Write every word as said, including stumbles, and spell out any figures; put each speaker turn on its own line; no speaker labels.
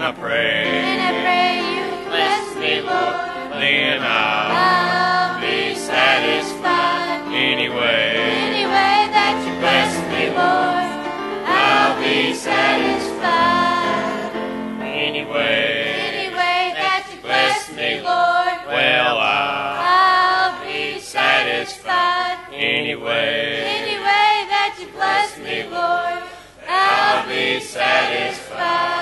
I pray,
and I pray you bless me, Lord.
then I'll
I'll be satisfied.
anyway.
Any way that you bless me, Lord, I'll be satisfied.
Anyway,
Any way that you bless me, Lord,
well, I'll
I'll be satisfied.
anyway.
Any way that you bless me, Lord, I'll be satisfied.